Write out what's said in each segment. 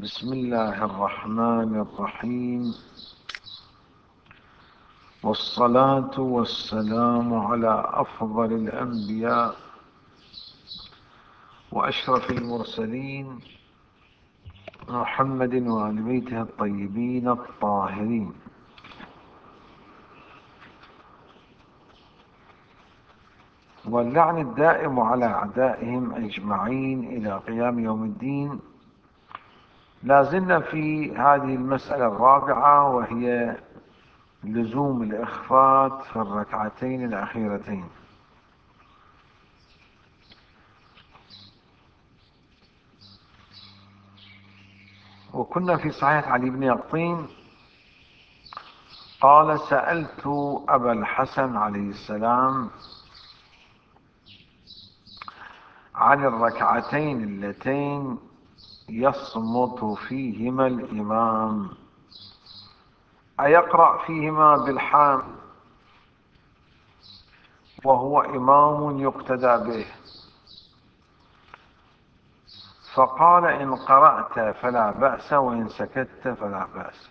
بسم الله الرحمن الرحيم، والصلاة والسلام على أفضل الأنبياء وأشرف المرسلين محمد وآل بيته الطيبين الطاهرين. واللعن الدائم على أعدائهم أجمعين إلى قيام يوم الدين. لا زلنا في هذه المسألة الرابعة، وهي لزوم الإخفاء في الركعتين الأخيرتين. وكنا في صحيح علي بن يقطين قال: سألت أبا الحسن عليه السلام عن الركعتين اللتين يصمت فيهما الإمام، أيقرأ فيهما بالحام وهو إمام يقتدى به؟ فقال: إن قرأت فلا بأس، وإن سكت فلا بأس.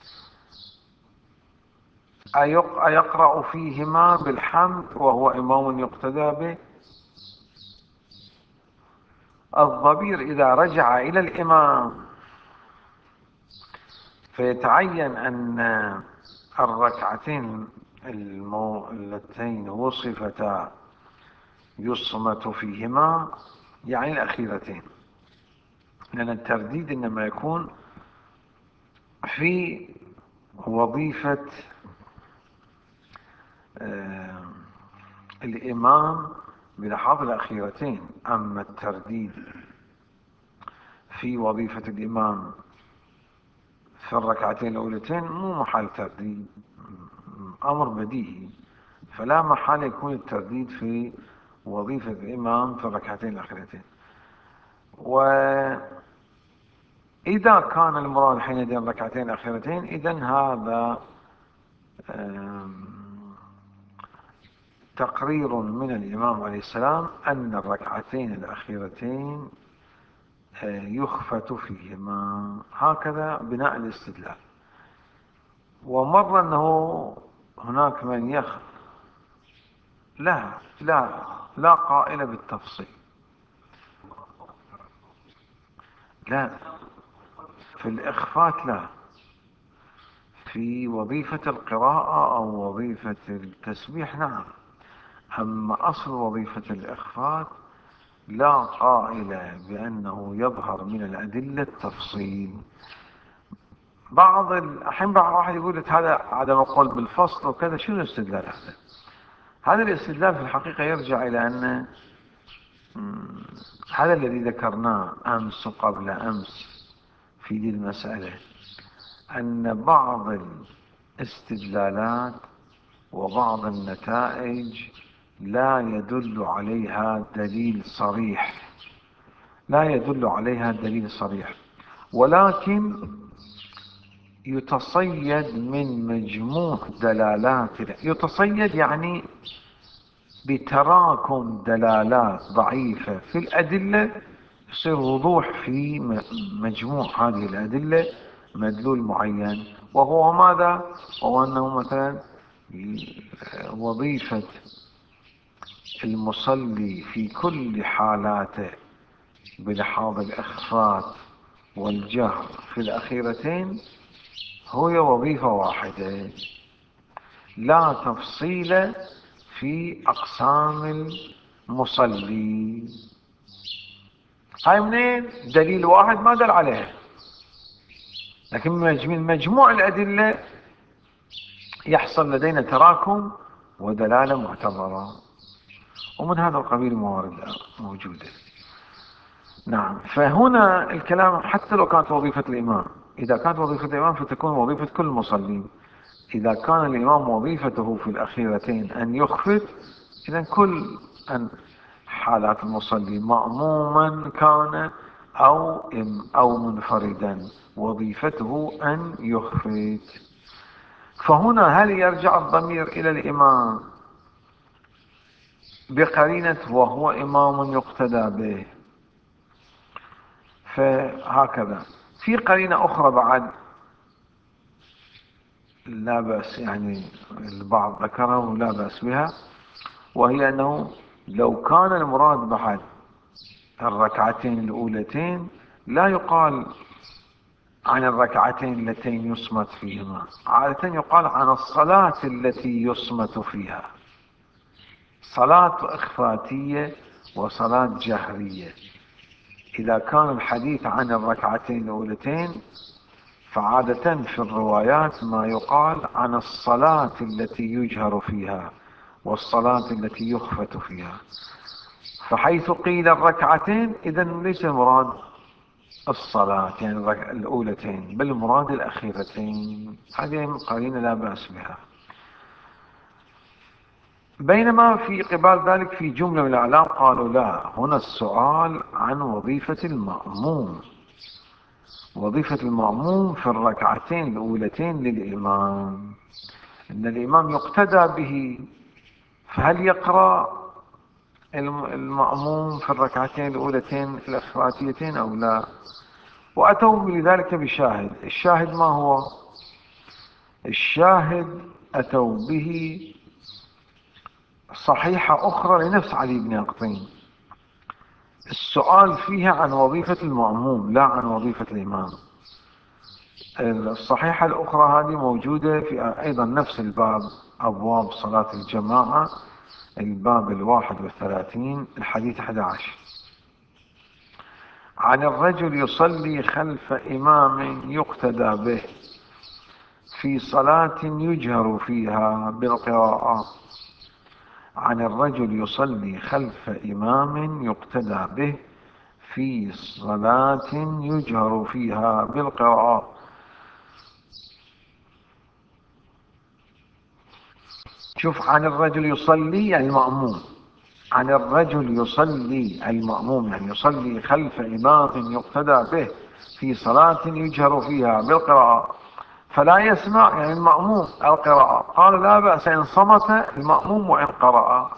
أيقرأ فيهما بالحمد وهو إمام يقتدى به؟ الضمير إذا رجع إلى الإمام فيتعين أن الركعتين اللتين وصفتا يصمت فيهما يعني الأخيرتين، لأن الترديد إنما يكون في وظيفة الإمام بلحاظ الأخيرتين. أما الترديد في وظيفة الإمام في الركعتين الأولتين مو محل ترديد، أمر بديهي، فلا محال يكون الترديد في وظيفة الإمام في الركعتين الأخيرتين. وإذا كان المراد حينئذ الركعتين الأخيرتين، إذن هذا تقرير من الإمام عليه السلام أن الركعتين الأخيرتين يخفت فيهما، هكذا بناء الاستدلال. ومر أنه هناك من لا قائل بالتفصيل، لا في الإخفات، لا في وظيفة القراءة أو وظيفة التسبيح نعم. أما أصل وظيفة الإخفاء لا قائل بأنه يظهر من الأدلة التفصيل. بعض الأحيان بعض واحد يقول هذا عدم القول بالفصل وكذا. شنو الاستدلال هذا؟ هذا الاستدلال في الحقيقة يرجع إلى أن هذا الذي ذكرناه أمس وقبل أمس في دي المسألة، أن بعض الاستدلالات وبعض النتائج لا يدل عليها دليل صريح، ولكن يتصيد من مجموع دلالات، يتصيد يعني بتراكم دلالات ضعيفة في الأدلة يصير وضوح في مجموع هذه الأدلة مدلول معين، وهو ماذا؟ وهو أنه مثلا وظيفة المصلي في كل حالاته بلحاظ الإخفاء والجهر في الأخيرتين هي وظيفة واحدة، لا تفصيل في أقسام المصلي. هاي منين؟ دليل واحد ما دل عليها، لكن من مجموع الأدلة يحصل لدينا تراكم ودلالة معتبرة، ومن هذا القبيل موارد موجودة. نعم. فهنا الكلام حتى لو كانت وظيفة الإمام، إذا كانت وظيفة الإمام فتكون وظيفة كل المصلين. إذا كان الإمام وظيفته في الأخيرتين أن يخفت، إذن كل حالات المصلي مأموما كان أو منفردا وظيفته أن يخفت. فهنا هل يرجع الضمير إلى الإمام بقرينة وهو إمام يقتدى به؟ فهكذا في قرينة أخرى بعد لا بأس، يعني البعض ذكرها ولا بأس بها، وهي أنه لو كان المراد بعد الركعتين الأولتين لا يقال عن الركعتين اللتين يصمت فيهما، عادة يقال عن الصلاة التي يصمت فيها، صلاة إخفاتية وصلاة جهرية. إذا كان الحديث عن الركعتين الأولتين فعادة في الروايات ما يقال عن الصلاة التي يجهر فيها والصلاة التي يخفت فيها. فحيث قيل الركعتين إذن ليس المراد الصلاة يعني الأولتين، بل المراد الأخيرتين. هذه قرينة لا بأس بها. بينما في قبال ذلك في جملة من الأعلام قالوا لا، هنا السؤال عن وظيفة المأموم، وظيفة المأموم في الركعتين الأولتين للإمام، إن الإمام يقتدى به، فهل يقرأ المأموم في الركعتين الأولتين الأخراتيتين أو لا؟ وأتوا لذلك بشاهد. الشاهد ما هو؟ الشاهد أتوا به صحيحة أخرى لنفس علي بن أقطين، السؤال فيها عن وظيفة المأموم لا عن وظيفة الإمام. الصحيحة الأخرى هذه موجودة في أيضا نفس الباب، أبواب صلاة الجماعة، الباب 31 الحديث 11، عن الرجل يصلي خلف إمام يقتدى به في صلاة يجهر فيها بالقراءة. عن الرجل يصلي خلف إمام يقتدى به في صلاة يجهر فيها بالقراءة. شوف، عن الرجل يصلي يعني المأموم، عن الرجل يصلي المأموم يعني يصلي خلف إمام يقتدى به في صلاة يجهر فيها بالقراءة، فلا يسمع يعني المأموم القراءة. قال لا بأس إن صمت المأموم وإن قرأ.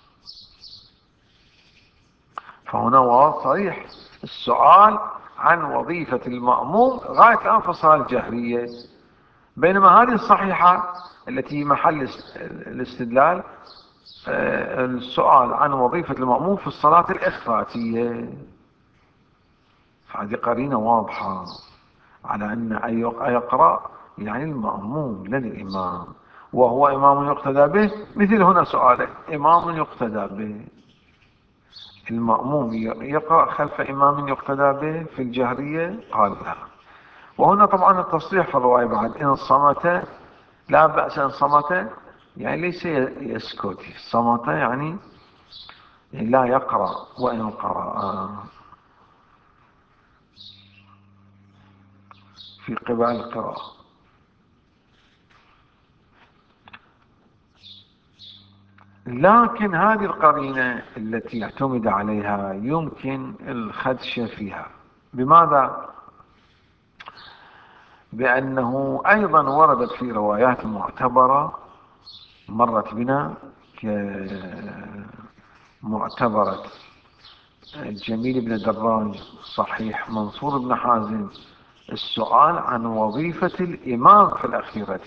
فهنا واضح صريح السؤال عن وظيفة المأموم غاية الآن في الصلاة الجهرية، بينما هذه الصحيحة التي محل الاستدلال السؤال عن وظيفة المأموم في الصلاة الإخفاتية. فهذه قرينة واضحة على أن يقرأ يعني المأموم لا الإمام، وهو إمام يقتدى به. مثل هنا سؤال إمام يقتدى به، المأموم يقرأ خلف إمام يقتدى به في الجهرية؟ قال لا. وهنا طبعا التصريح في الرواية بعد إن صمت لا بأس إن صمت، يعني ليس يسكت، صمت يعني لا يقرأ وإن قرأ في قبال القراءة. لكن هذه القرينة التي اعتمد عليها يمكن الخدش فيها. بماذا؟ بأنه أيضا وردت في روايات معتبرة مرت بنا كمعتبرة جميل بن دراج، صحيح منصور بن حازم، السؤال عن وظيفة الإمام في الأخيرة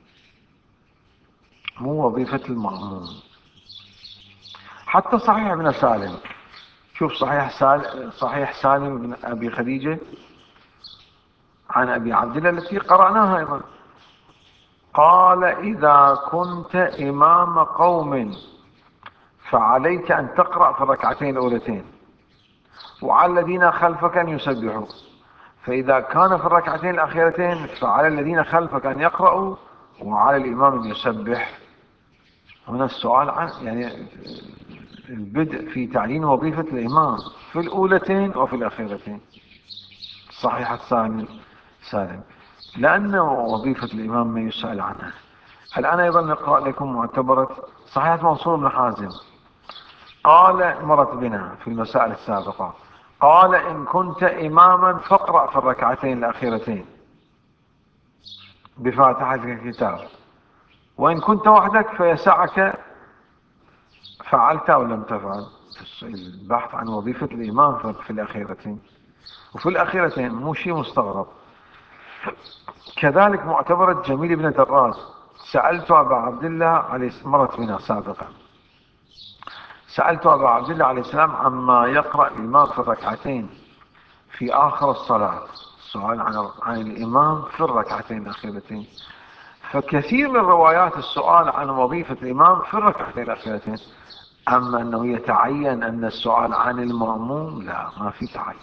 مو وظيفة المأموم. حتى صحيح ابن سالم، شوف صحيح سالم بن أبي خديجة عن أبي عبد الله التي قرأناها أيضا، قال إذا كنت إمام قوم فعليك أن تقرأ في الركعتين الأولتين وعلى الذين خلفك أن يسبحوا، فإذا كان في الركعتين الأخيرتين فعلى الذين خلفك أن يقرأوا وعلى الإمام أن يسبح. هنا السؤال عن يعني البدء في تعيين وظيفة الإمام في الأولتين وفي الأخيرتين. صحيح سالم، لأن وظيفة الإمام ما يسأل عنها. الآن أيضا نقرأ لكم معتبرة صحيح منصور بن حازم، قال مرت بنا في المسائل السابقة، قال إن كنت إماما فاقرأ في الركعتين الأخيرتين بفاتحة الكتاب، وإن كنت وحدك فيسعك فعلت أو لم تفعل. البحث عن وظيفة الإمام في الأخيرتين، وفي الأخيرتين مو شيء مستغرب، كذلك معتبرة جميل بن دراج. سألت أبا عبد الله عليه مرت بنا سابقا، سألت أبا عبد الله عليه السلام عما يقرأ الإمام في الركعتين في آخر الصلاة، سؤال عن الإمام في الركعتين الأخيرتين. فكثير من روايات السؤال عن وظيفة الإمام في الركعتين الأخيرتين، أما أنه يتعين أن السؤال عن المأموم لا، ما في تعين.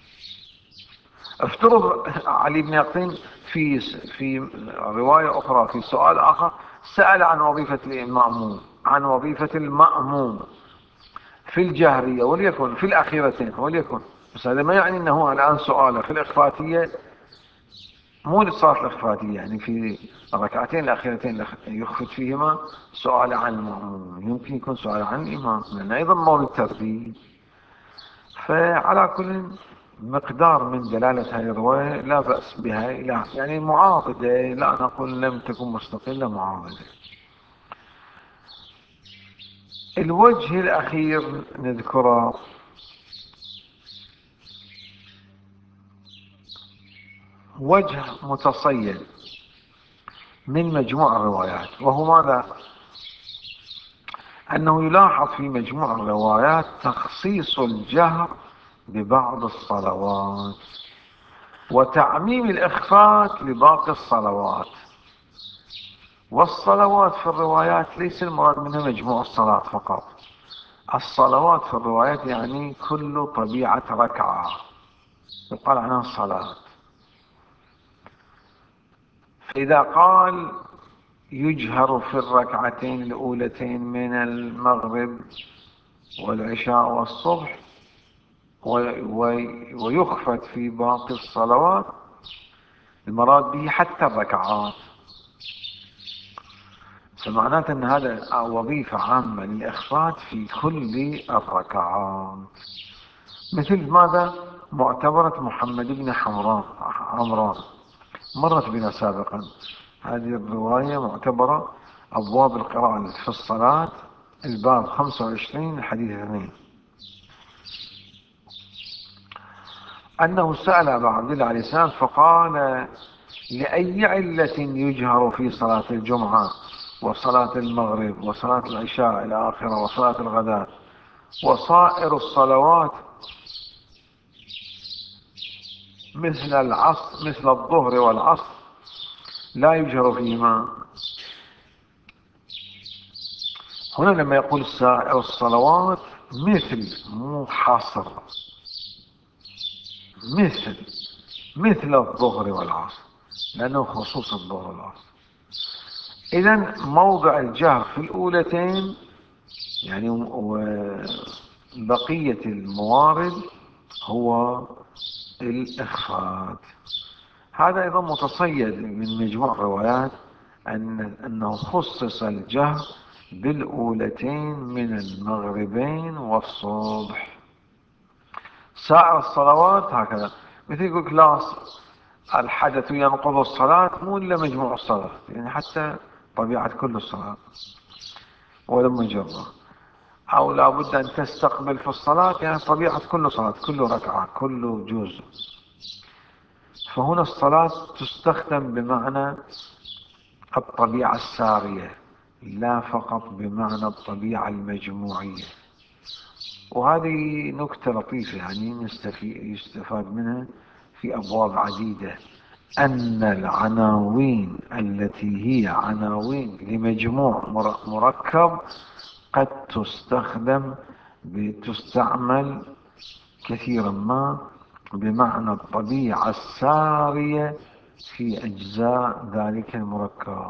افترض علي بن يقطين في رواية أخرى في سؤال آخر سأل عن وظيفة المأموم، عن وظيفة المأموم في الجهرية وليكن في الأخيرتين وليكن، بس هذا ما يعني أنه الآن سؤاله في الإخفاتية، مو للصلاة الإخفاتية، يعني في الركعتين الأخيرتين يخفت فيهما سؤال عن المأموم، يمكن يكون سؤال عن الإمام لأن أيضا مورد الترتيب. فعلى كل مقدار من دلالة هذه الرواية لا بأس بها، يعني معاضدة، لا نقول لم تكن مستقلة، معاضدة. الوجه الأخير نذكره وجه متصيد من مجموع الروايات، وهو ماذا؟ أنه يلاحظ في مجموع الروايات تخصيص الجهر ببعض الصلوات وتعميم الإخفات لباقي الصلوات. والصلوات في الروايات ليس المراد منها مجموع الصلاة فقط، الصلوات في الروايات يعني كل طبيعة ركعة يقال عنها صلاة. فإذا قال يجهر في الركعتين الأولتين من المغرب والعشاء والصبح ويخفت في باقي الصلوات، المراد به حتى الركعات، فمعناته أن هذا وظيفة عامة للإخفات في كل الركعات. مثل ماذا؟ معتبرة محمد بن عمران مرت بنا سابقا، هذه الرواية معتبرة أبواب القراءة في الصلاة، الباب 25 الحديث 2، أنه سأل أبا عبد الله عليه السلام فقال لأي علة يجهر في صلاة الجمعة وصلاة المغرب وصلاة العشاء إلى آخره وصلاة الغداء وصائر الصلوات مثل العصر مثل الظهر والعصر لا يجهر فيهما؟ هنا لما يقول سائر الصلوات مثل، مو حصر، مثل الظهر والعصر، لأنه خصوص الظهر والعصر. إذن موضع الجهر في الأولتين يعني بقية الموارد هو الإخفاء. هذا أيضا متصيد من مجموع الروايات أنه خصص الجهر بالأولتين من المغربين والصبح. سائر الصلوات هكذا، مثل يقولك لا الحدث ينقض الصلاة، مو إلا مجموع الصلاة، يعني حتى طبيعة كل الصلاة ولم يجرى، أو لا بد أن تستقبل في الصلاة، يعني طبيعة كل صلاة، كل ركعة، كل جزء. فهنا الصلاة تستخدم بمعنى الطبيعة السارية لا فقط بمعنى الطبيعة المجموعية. وهذه نكتة لطيفة يعني يستفاد منها في أبواب عديدة، أن العناوين التي هي عناوين لمجموع مركب قد تستعمل كثيرا ما بمعنى الطبيعة السارية في أجزاء ذلك المركب،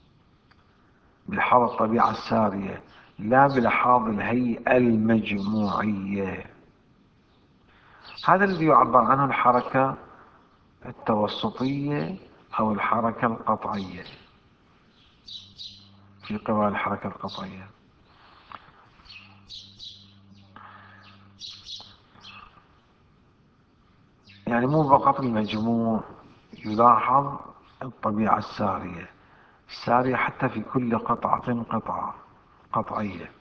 بلحاظ الطبيعة السارية لا بلحاظ الهيئة المجموعية. هذا الذي يعبر عنه الحركة التوسطية أو الحركة القطعية، في قراءة الحركة القطعية. يعني مو فقط المجموع، يلاحظ الطبيعة السارية حتى في كل قطعة قطعية،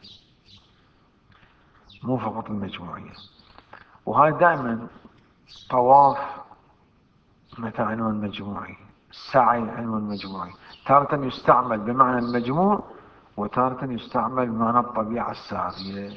مو فقط المجموعية. وهذا دائما طواف متى عنوان مجموعي؟ سعي عنوان مجموعي تارة يستعمل بمعنى المجموع، وتارة يستعمل بمعنى الطبيعة السارية.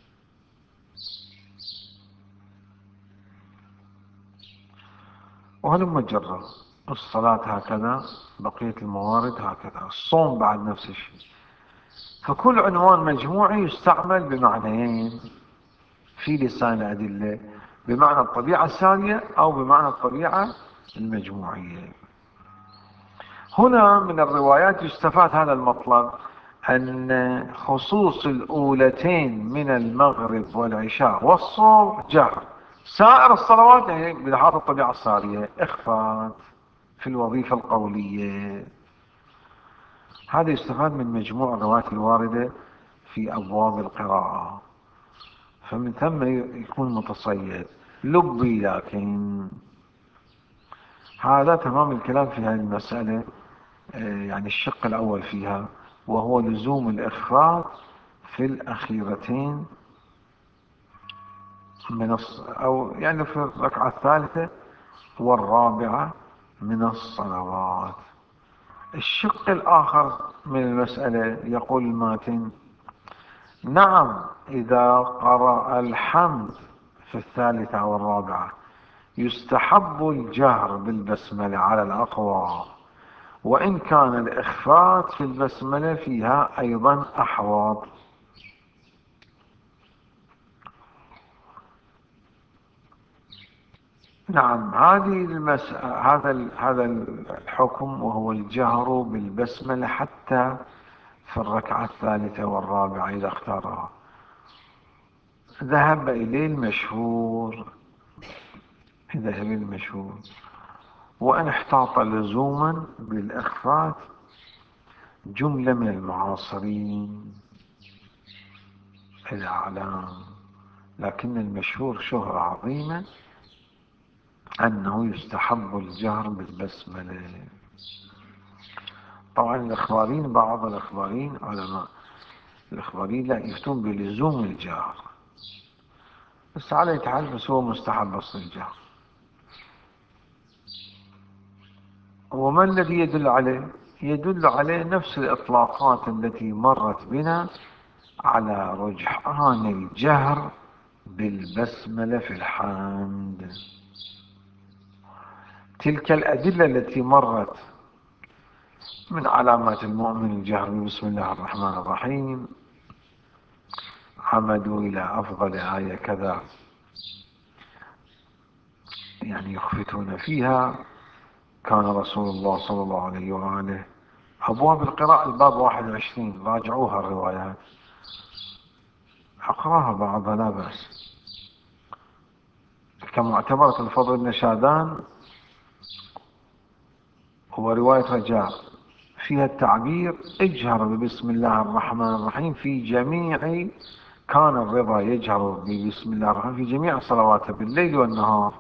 وهلم جرا، الصلاة هكذا، بقية الموارد هكذا، الصوم بعد نفس الشيء. فكل عنوان مجموعي يستعمل بمعنيين في لسان الأدلة، بمعنى الطبيعة السارية أو بمعنى الطبيعة المجموعية. هنا من الروايات يستفاد هذا المطلب، أن خصوص الأولتين من المغرب والعشاء والصبح جهر، سائر الصلوات يعني بلحاظ الطبيعة السارية إخفاء في الوظيفة القولية. هذا يستفاد من مجموع الروايات الواردة في أبواب القراءة، فمن ثم يكون متصيد لبي. لكن هذا تمام الكلام في هذه المسألة، يعني الشق الأول فيها، وهو لزوم الإخفاء في الأخيرتين أو يعني في الركعة الثالثة والرابعة من الصلوات. الشق الآخر من المسألة يقول الماتن: نعم، إذا قرأ الحمد في الثالثة والرابعة يستحب الجهر بالبسملة على الأقوى، وإن كان الإخفاء في البسملة فيها أيضا أحوط. نعم، هذا الحكم، وهو الجهر بالبسملة حتى في الركعة الثالثة والرابعة إذا اختارها، ذهب إليه المشهور. وإن احتاط لزوما بالإخفاء جملة من المعاصرين الأعلام، لكن المشهور شهرة عظيمة أنه يستحب الجهر بالبسملة. طبعا الإخباريين، بعض الإخباريين علماء الإخباريين لا يفتون بلزوم الجهر، بس على يتحال، بس هو مستحب أصل الجهر. وما الذي يدل عليه؟ يدل عليه نفس الإطلاقات التي مرت بنا على رجحان الجهر بالبسملة في الحمد. تلك الأدلة التي مرت من علامات المؤمن الجهر بسم الله الرحمن الرحيم، عمدوا إلى أفضل آية كذا يعني يخفتون فيها، كان رسول الله صلى الله عليه وآله. أبواب القراءة الباب 21، راجعوها الروايات، أقراها بعضها لا بأس. كمعتبرة الفضل بن شادان هو رواية رجاء فيها التعبير اجهر بسم الله الرحمن الرحيم في جميع، كان الرضا يجهر بسم الله الرحمن في جميع صلواته بالليل والنهار،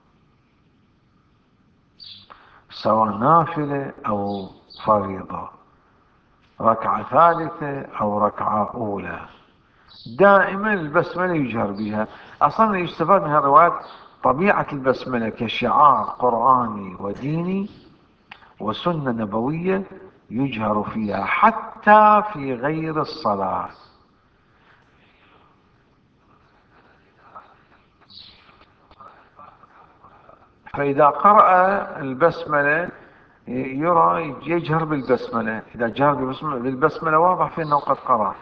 سواء نافلة أو فريضة، ركعة ثالثة أو ركعة أولى، دائما البسملة يجهر بها. أصلا يستفاد من الروايات طبيعة البسملة كشعار قرآني وديني وسنة نبوية يجهر فيها حتى في غير الصلاة. فإذا قرأ البسملة يرى يجهر بالبسملة، إذا جهر بالبسملة واضح في أنه قد قرأ.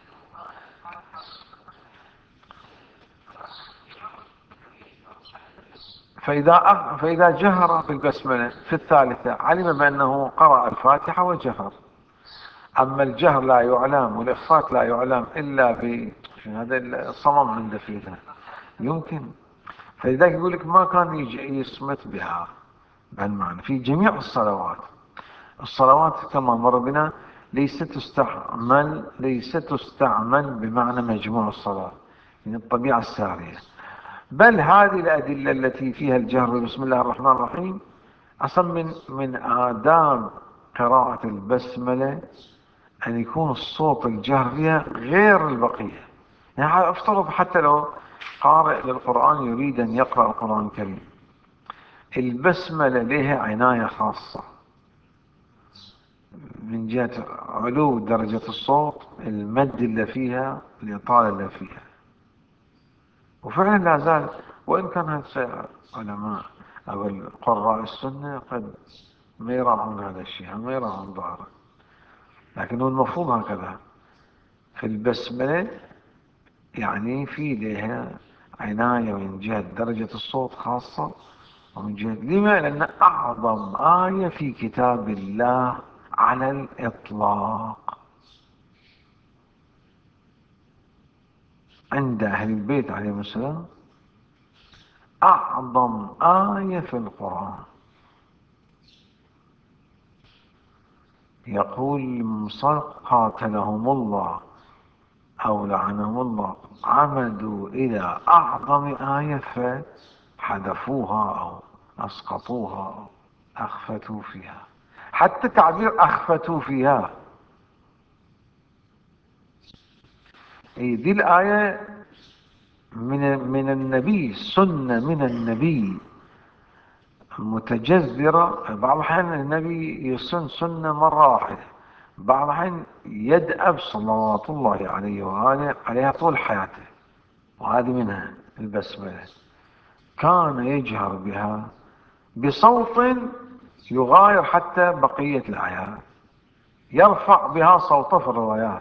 فإذا جهر بالبسملة في الثالثة علم بأنه قرأ الفاتحة وجهر. أما الجهر لا يعلم والإخفاء لا يعلم إلا هذا الصمم عنده فيها يمكن. فلذلك يقول لك ما كان يصمت بها بهالمعنى في جميع الصلوات كما مر بنا ليست تستعمل بمعنى مجموع الصلاة من الطبيعة السارية، بل هذه الأدلة التي فيها الجهر بسم الله الرحمن الرحيم أصلا من آداب قراءة البسملة أن يكون الصوت الجهر فيها غير البقية. يعني افترض حتى لو قارئ للقرآن يريد أن يقرأ القرآن الكريم، البسملة لها عناية خاصة من جهة علو درجة الصوت، المد اللي فيها، الإطالة اللي فيها. وفعلا لا زال، وإن كان هسه علماء أو القراء السنة قد ما يراعون هذا الشيء، ما يراعون ظاهره، لكن هو المفروض هكذا. في البسملة يعني في لها عناية من جهة درجة الصوت خاصة، ومن جهة لما؟ لأن أعظم آية في كتاب الله على الإطلاق عند أهل البيت عليهم السلام، أعظم آية في القرآن. يقول المصدق قاتلهم الله أو لعنهم الله، عمدوا إلى أعظم آية فحذفوها أو أسقطوها أو أخفتوا فيها. حتى تعبير أخفتوا فيها، دي الآية من النبي، سنة من النبي متجذرة. بعض الأحيان النبي يسن سنة مرة واحدة، بعض الأحيان يدأب صلوات الله عليه وآله عليها طول حياته، وهذه منها البسملة. كان يجهر بها بصوت يغاير حتى بقية الآيات، يرفع بها صوته في الروايات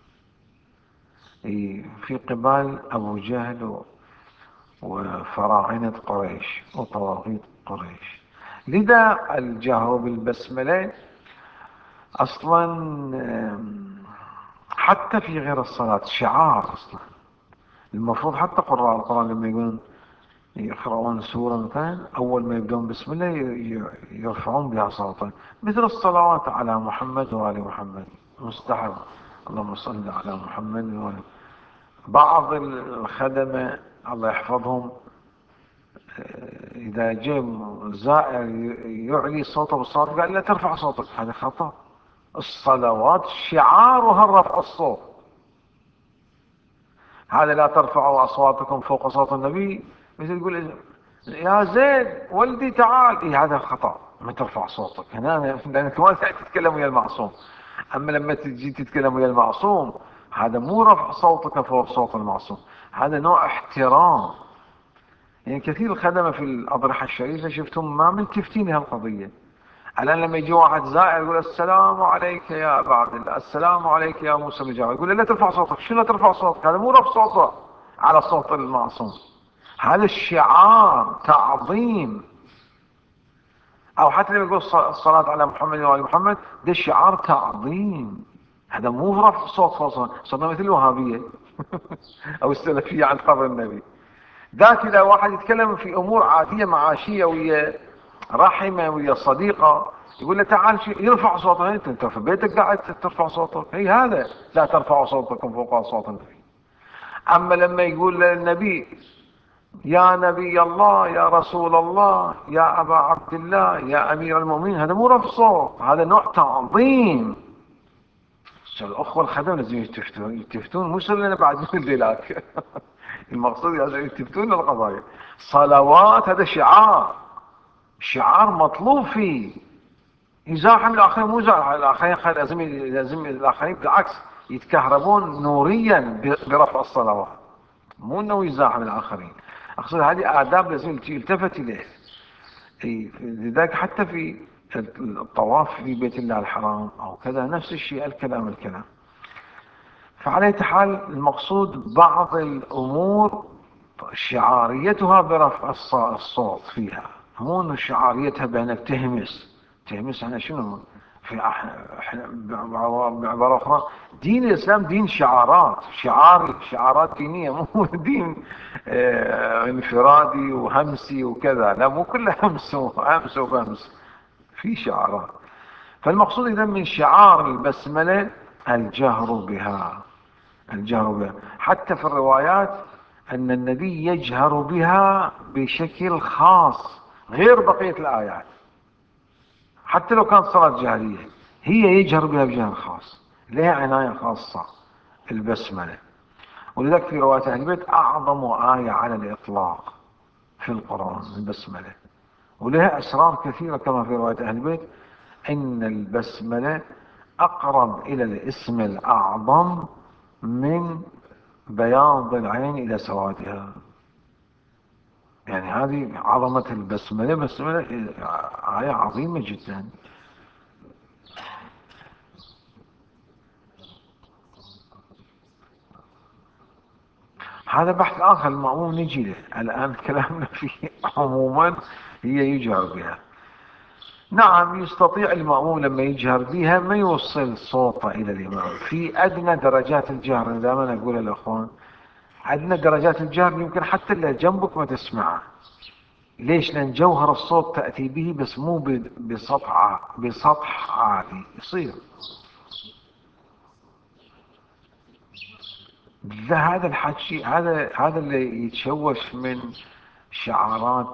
في قبال أبو جهل وفراعنة قريش وطواغيت قريش. لذا الجهر بالبسملة أصلا حتى في غير الصلاة شعار أصلا. المفروض حتى قراء القرآن لما يقولون يقرؤون سورة مثلا أول ما يبدون بسم الله يرفعون بها صوتا، مثل الصلوات على محمد وآل محمد مستحب، اللهم صل على محمد وآل. بعض الخدمة الله يحفظهم إذا جاء زائر يعلي صوته بالصلاة قال لا ترفع صوتك، هذا خطأ. الصلوات شعارها رفع الصوت، هذا لا ترفعوا أصواتكم فوق صوت النبي، مثل يقول يا زيد ولدي تعال، إيه هذا خطأ، ما ترفع صوتك هنا لأنك ما تتكلم ويا المعصوم. أما لما تجي تتكلم ويا المعصوم هذا مو رفع صوتك فوق صوت المعصوم، هذا نوع احترام. يعني كثير الخدمة في الأضرحة الشريفة شفتهم ما ملتفتين هالقضية. الآن لما يجي واحد زائر يقول السلام عليك يا أبا عبد الله، السلام عليك يا موسى بن جعفر، يقول له لا ترفع صوتك. شو لا ترفع صوتك؟ هذا مو رفع صوته على صوت المعصوم، هذا الشعار تعظيم. أو حتى لما يقول الصلاة على محمد وآل محمد، ده شعار تعظيم، هذا مو رفع صوت فوق صوتنا مثل الوهابية أو السلفية عن قبر النبي. ذاك إذا واحد يتكلم في أمور عادية معاشية ويا رحمة ويا صديقة يقول له تعال يرفع صوته، انت في بيتك قاعد ترفع صوتك، هي هذا لا ترفعوا صوتكم فوق صوت النبي. اما لما يقول للنبي يا نبي الله، يا رسول الله، يا ابا عبد الله، يا امير المؤمنين، هذا مو رفع صوت، هذا نوع تعظيم. الاخوه الخدم لازم يلتفتون مش لنا بعد مثل ذيلاك المقصود لازم يلتفتون للقضايا. صلوات هذا شعار، شعار مطلوب فيه يزاحم الاخرين، مو يزاحم الاخرين، لازم الاخرين بالعكس يتكهربون نوريا برفع الصلوات، مو انه يزاحم الاخرين. اقصد هذه آداب لازم يلتفت اليه. لذلك حتى في الطواف في بيت الله الحرام او كذا نفس الشيء، الكلام. فعلى حال المقصود بعض الامور شعاريتها برفع الصوت فيها، مو انه شعاريتها بانك تهمس احنا شنو في بعبارة اخرى دين الاسلام دين شعارات، شعارات دينية، مو دين انفرادي وهمسي وكذا، لا مو كله همس وفهمس، في شعارات. فالمقصود اذا من شعار البسملة الجهر بها. حتى في الروايات أن النبي يجهر بها بشكل خاص غير بقية الآيات، حتى لو كانت صلاة جهرية هي يجهر بها بجهر خاص، لها عناية خاصة البسملة. ولذلك في رواية أهل البيت أعظم آية على الإطلاق في القرآن البسملة، ولها أسرار كثيرة كما في رواية أهل البيت، إن البسملة أقرب إلى الاسم الأعظم من بياض العين إلى سوادها. يعني هذه عظمة البسملة، بسملة آية عظيمة جدا. هذا بحث آخر المأموم نجي له الآن، كلامنا فيه عموما هي يجهر بها. نعم يستطيع المأموم لما يجهر بها ما يوصل صوته إلى الإمام في أدنى درجات الجهر. دائما أقول للأخوان أدنى درجات الجهر يمكن حتى اللي جنبك ما تسمعه. ليش؟ لأن جوهر الصوت تأتي به بس مو بسطح عالي يصير. لا هذا الحكي، هذا اللي يتشوش من شعارات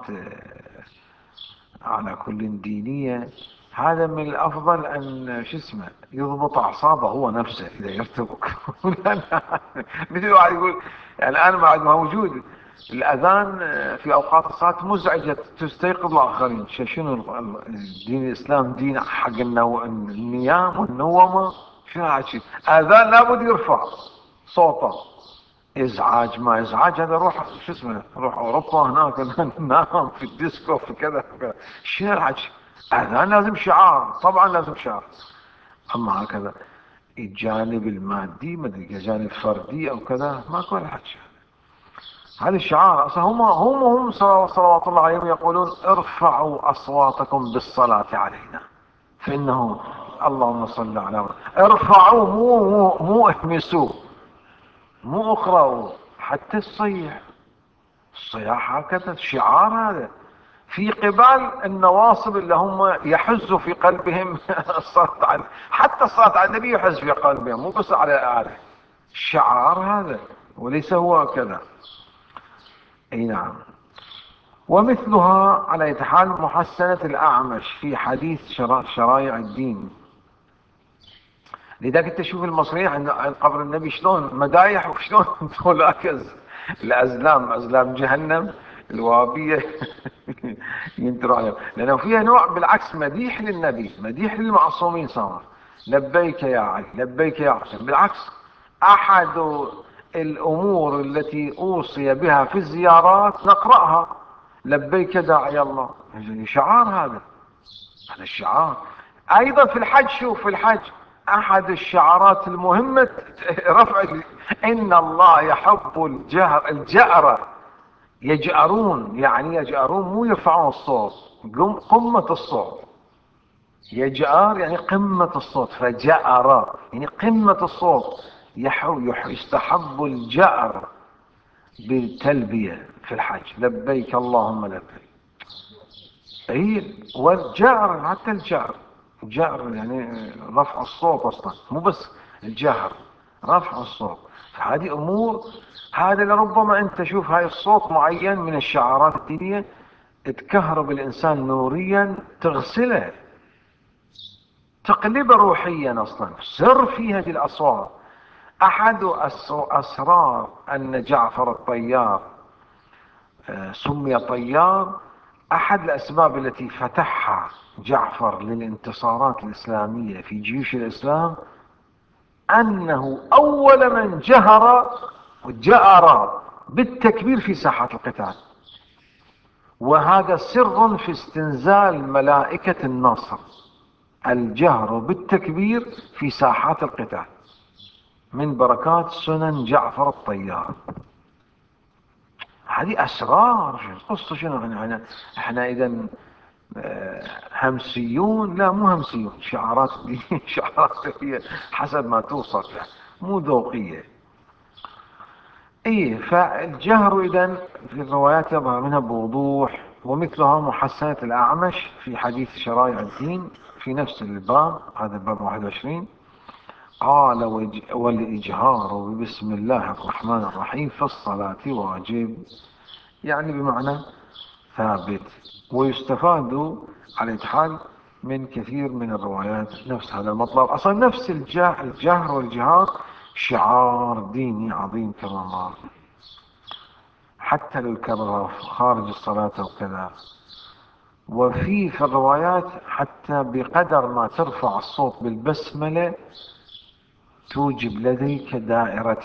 على كل دينية. هذا من الأفضل أن شو اسمه يضبط أعصابه هو نفسه إذا يرتبك. مثل واحد يقول يعني الآن بعد ما موجود الأذان في أوقات الصلاة مزعجة تستيقظ الآخرين. شنو دين الإسلام دين حق النيام والنومة؟ شنو هالشيء؟ أذان لابد يرفع صوته. ازعاج ما ازعاج، هذا روح شو اسمه روح اوروبا هناك نام في الديسكو في كذا كذا. شنو الحكي؟ اذان لازم شعار، طبعا لازم شعار. اما هكذا الجانب المادي ما ادري الجانب الفردي او كذا ماكو ولا حكي. هذا الشعار اصلا هم صلوات الله عليهم يقولون ارفعوا اصواتكم بالصلاة علينا فانه اللهم صل على محمد. ارفعوا مو اهمسوا، مو اقرأوا. حتى الصياح هكذا شعار. هذا في قبال النواصب اللي هم يحزوا في قلبهم الصلاة على، حتى الصلاة على النبي يحز في قلبهم مو بس على الآلة. شعار هذا وليس هو كذا. اي نعم. ومثلها على اية حال محسنة الأعمش في حديث شرائع الدين. لذلك انت تشوف المصريين عند قبر النبي شلون مدايح وشلون تلاكز ازلام جهنم الوابيه. ينتروا عليهم لانه فيها نوع بالعكس مديح للنبي، مديح للمعصومين. صار لبيك يا علي لبيك يا حسين. بالعكس احد الامور التي اوصي بها في الزيارات نقراها لبيك داعي الله. شعار هذا الشعار. ايضا في الحج، شوف في الحج احد الشعارات المهمة رفع ان الله يحب الجأر. يجأرون يعني يجأرون مو يرفعون الصوت، قمة الصوت. يجأر يعني قمة الصوت، فجأر يعني قمة الصوت. يستحب الجأر بالتلبية في الحج لبيك اللهم لبيك. اي والجهر حتى الجهر يعني رفع الصوت اصلا مو بس الجهر، رفع الصوت. هذه امور، هذا لربما انت شوف هاي الصوت معين من الشعارات الدينية تكهرب الانسان نوريا، تغسله تقلبه روحيا. اصلا سر في هذه الاصوات. احد اسرار ان جعفر الطيار سمي طيار، احد الاسباب التي فتحها جعفر للانتصارات الاسلامية في جيوش الاسلام انه اول من جأر بالتكبير في ساحات القتال. وهذا سر في استنزال ملائكة النصر، الجهر بالتكبير في ساحات القتال من بركات سنن جعفر الطيار. هذه اسرار. قصة شنو احنا اذا همسيون؟ لا مو همسيون، شعارات دي شعارات هي حسب ما توصف يعني مو ذوقية. ايه فالجهر اذا في الروايات يظهر منها بوضوح. ومثلها محسنة الأعمش في حديث شرائع الدين في نفس الباب، هذا الباب 21. قال والإجهار بسم الله الرحمن الرحيم في الصلاة واجب، يعني بمعنى ثابت. ويستفاد على حال من كثير من الروايات نفس هذا المطلب. اصلا نفس الجهر والجهار شعار ديني عظيم كما ما حتى لو كان خارج الصلاة او كذا. وفي الروايات حتى بقدر ما ترفع الصوت بالبسملة توجب لديك دائرة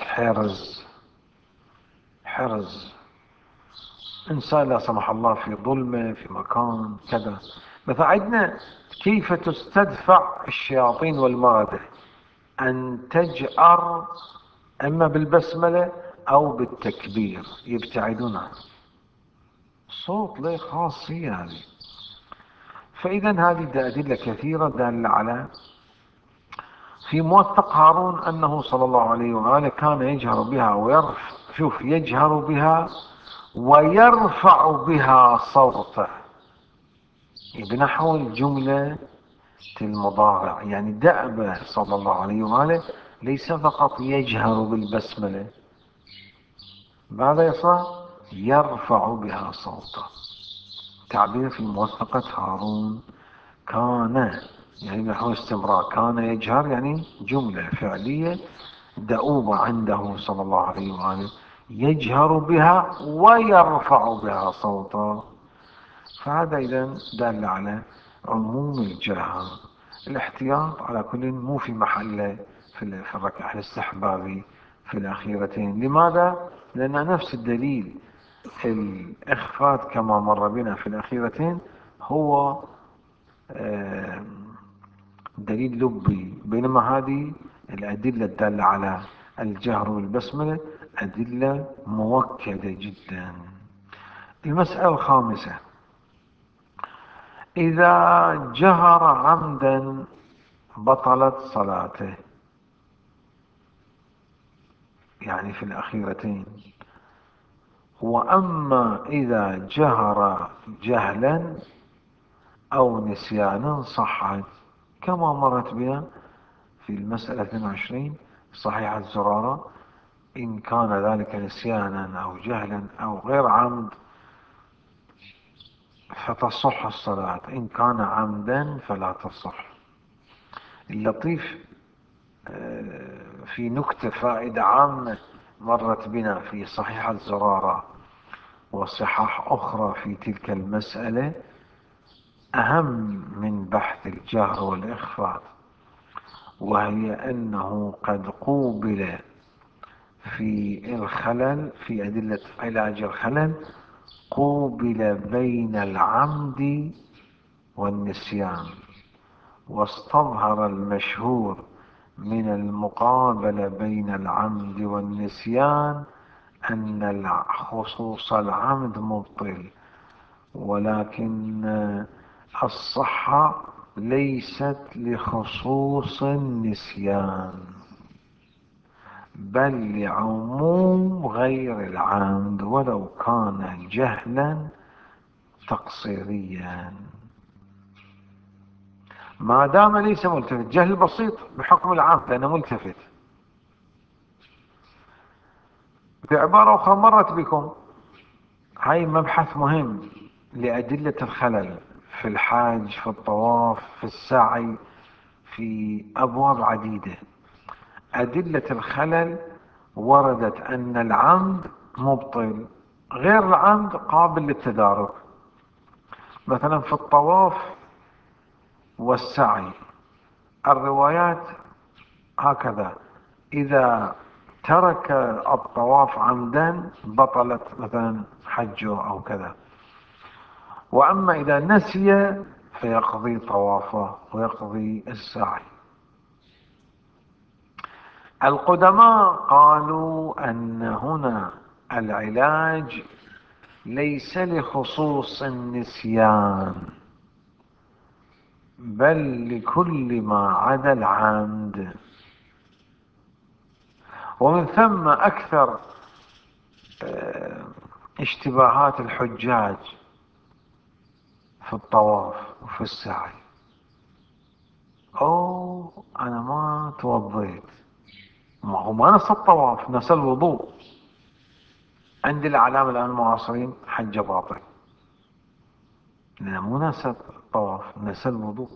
حرز. إنسان لا سمح الله في ظلمة في مكان كذا، مثلا عندنا كيف تستدفع الشياطين والمردة، أن تجأر إما بالبسملة أو بالتكبير يبتعدون عنه. صوت له خاصية هذه. فإذا هذه أدلة كثيرة دالة على في موثق هارون أنه صلى الله عليه وآله كان يجهر بها يجهر بها ويرفع بها صوته بنحو الجملة المضارع. يعني دأب صلى الله عليه وآله ليس فقط يجهر بالبسملة، ماذا يصنع؟ يرفع بها صوته. تعبير في موثقة هارون كان، يعني نحو استمرار، كان يجهر يعني جملة فعلية دؤوبة عنده صلى الله عليه وآله، يجهر بها ويرفع بها صوتا. فهذا إذن دل على عموم الجهر. الاحتياط على كل مو في محله في الركعة الاستحبابي في الأخيرتين. لماذا؟ لأن نفس الدليل الإخفاض كما مر بنا في الأخيرتين هو دليل لبي، بينما هذه الأدلة الدالة على الجهر والبسملة أدلة موكدة جدا. المسألة الخامسة: إذا جهر عمدا بطلت صلاته، يعني في الأخيرتين. وأما إذا جهر جهلا أو نسيانا صحت، كما مرت بنا في المسألة 22 صحيح الزرارة: إن كان ذلك نسيانا أو جهلا أو غير عمد فتصح الصلاة، إن كان عمدا فلا تصح. اللطيف في نكتة فائدة عامة مرت بنا في صحيح الزرارة وصحاح أخرى في تلك المسألة أهم من بحث الجهر والإخفاء، وهي أنه قد قوبل في الخلل، في أدلة علاج الخلل، قوبل بين العمد والنسيان، واستظهر المشهور من المقابلة بين العمد والنسيان أن خصوص العمد مبطل، ولكن الصحة ليست لخصوص النسيان بل لعموم غير العمد ولو كان جهلا تقصيريا، ما دام ليس ملتفت. جهل بسيط بحكم العمد لأنه ملتفت. بعبارة أخرى مرت بكم، هاي مبحث مهم لأدلة الخلل في الحاج، في الطواف، في السعي، في أبواب عديدة. أدلة الخلل وردت أن العمد مبطل، غير العمد قابل للتدارك. مثلا في الطواف والسعي الروايات هكذا: إذا ترك الطواف عمدا بطلت مثلا حجه أو كذا، وأما إذا نسي فيقضي طوافه ويقضي السعي. القدماء قالوا أن هنا العلاج ليس لخصوص النسيان بل لكل ما عدا العمد. ومن ثم أكثر اشتباهات الحجاج في الطواف وفي السعي: أنا ما توضيت. ما هو ما نسى الطواف، نسى الوضوء. عندي العلامة الآن المعاصرين حج باطل، لأنه مو نسى الطواف، نسى الوضوء.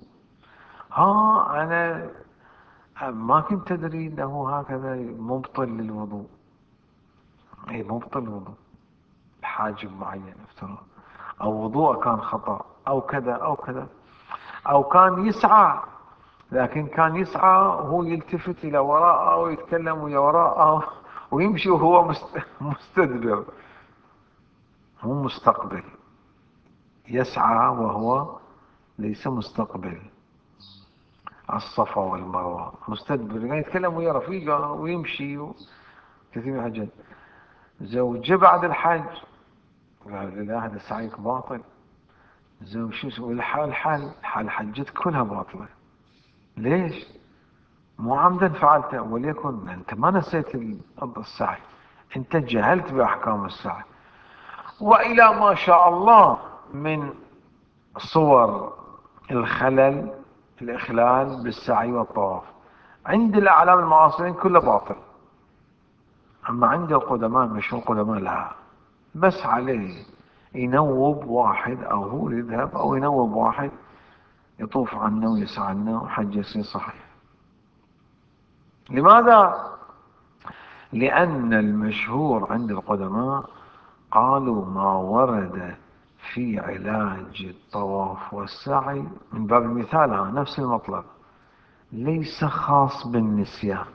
أنا ما كنت أدري أنه هكذا مبطل للوضوء. مبطل الوضوء، حاجب معين افترض. أو وضوءه كان خطأ أو كذا أو كذا، أو كان يسعى لكن كان يسعى وهو يلتفت إلى وراءه ويتكلم ويا وراءه ويمشي وهو مستدبر، مو مستقبل. يسعى وهو ليس مستقبل الصفا والمروة، مستدبر، يعني يتكلم ويا رفيقه ويمشي كثير من الحاجات. زوجة بعد الحج قال لا هذا سعيك باطل. زوج شو اسمه الحال حجتك كلها باطلة. ليش؟ مو عمدا فعلته، وليكن انت ما نسيت السعي، انت جهلت باحكام السعي. والى ما شاء الله من صور الخلل، الاخلال بالسعي والطواف عند الاعلام المعاصرين كله باطل. اما عند القدماء مش القدماء لا، بس عليه ينوب واحد او هو يذهب او ينوب واحد يطوف عنه ويسعى عنه وحج يصير صحيح. لماذا؟ لأن المشهور عند القدماء قالوا ما ورد في علاج الطواف والسعي من باب المثال نفس المطلب ليس خاص بالنسيان.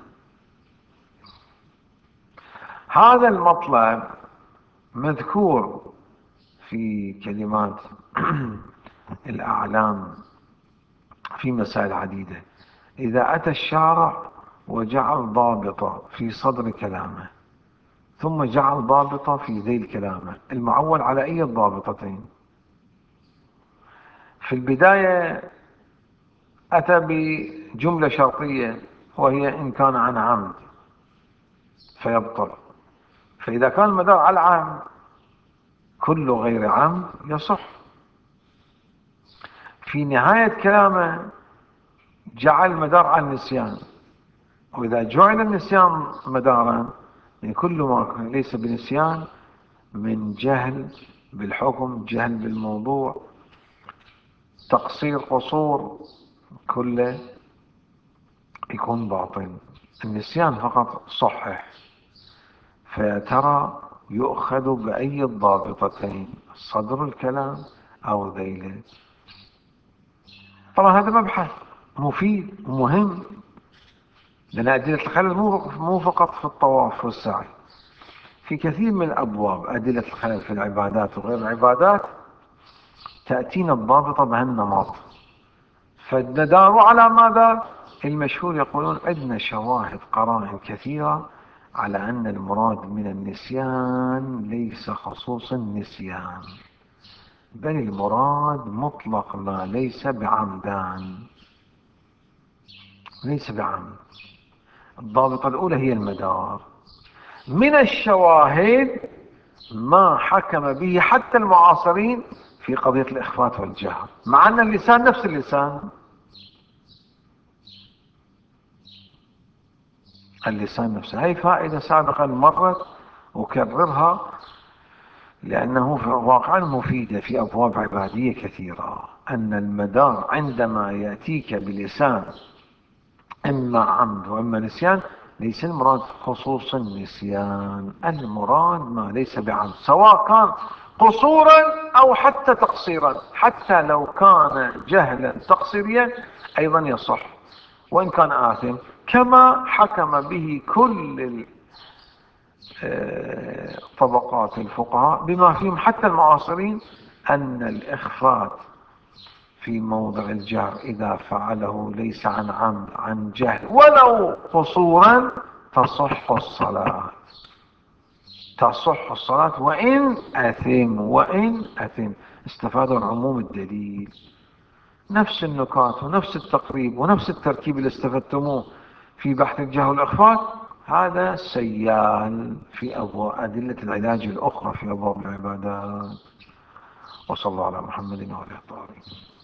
هذا المطلب مذكور في كلمات الأعلام في مسائل عديدة. إذا أتى الشارع وجعل ضابطة في صدر كلامه ثم جعل ضابطة في ذيل كلامه، المعول على أي الضابطتين؟ في البداية أتى بجملة شرطية وهي إن كان عن عمد فيبطل، فإذا كان المدار على العمد كل غير عمد يصح. في نهاية كلامه جعل المدار على النسيان، وإذا جعل النسيان مدارا يعني كل ما ليس بنسيان من جهل بالحكم، جهل بالموضوع، تقصير، قصور، كله يكون باطل. النسيان فقط صحح، فترى يؤخذ بأي الضابطتين، صدر الكلام أو ذيله. طبعا هذا مبحث مفيد ومهم، لأن أدلة الخلل مو فقط في الطواف والسعي، في كثير من الأبواب أدلة الخلل في العبادات وغير العبادات تأتينا الضابطة بهالنمط. فالندار على ماذا؟ المشهور يقولون عندنا شواهد قرائن كثيرة على أن المراد من النسيان ليس خصوص النسيان، بل المراد مطلق ما ليس بعمدان، ليس بعمد. الضابطة الأولى هي المدار. من الشواهد ما حكم به حتى المعاصرين في قضية الإخفاء والجهر، مع أن اللسان نفس اللسان. اللسان نفسه، هي فائدة سابقا مرت وكررها لأنه في واقعا مفيدة في أبواب عبادية كثيرة. أن المدار عندما يأتيك بلسان إما عمد وإما نسيان ليس المراد خصوص النسيان، المراد ما ليس بعمد، سواء كان قصورا أو حتى تقصيرا. حتى لو كان جهلا تقصيريا أيضا يصح وإن كان آثم، كما حكم به كل طبقات الفقهاء بما فيهم حتى المعاصرين، أن الإخفاء في موضع الجهر إذا فعله ليس عن عمد عن جهل ولو قصورا تصح الصلاة، تصح الصلاة وإن أثم. استفادوا عموم الدليل. نفس النكات ونفس التقريب ونفس التركيب اللي استفدتموه في بحث الجهل والإخفاء هذا سيال في أبواب أدلة العلاج الأخرى في أبواب العبادات. وصلى الله على محمد وعلى آله الطاهرين.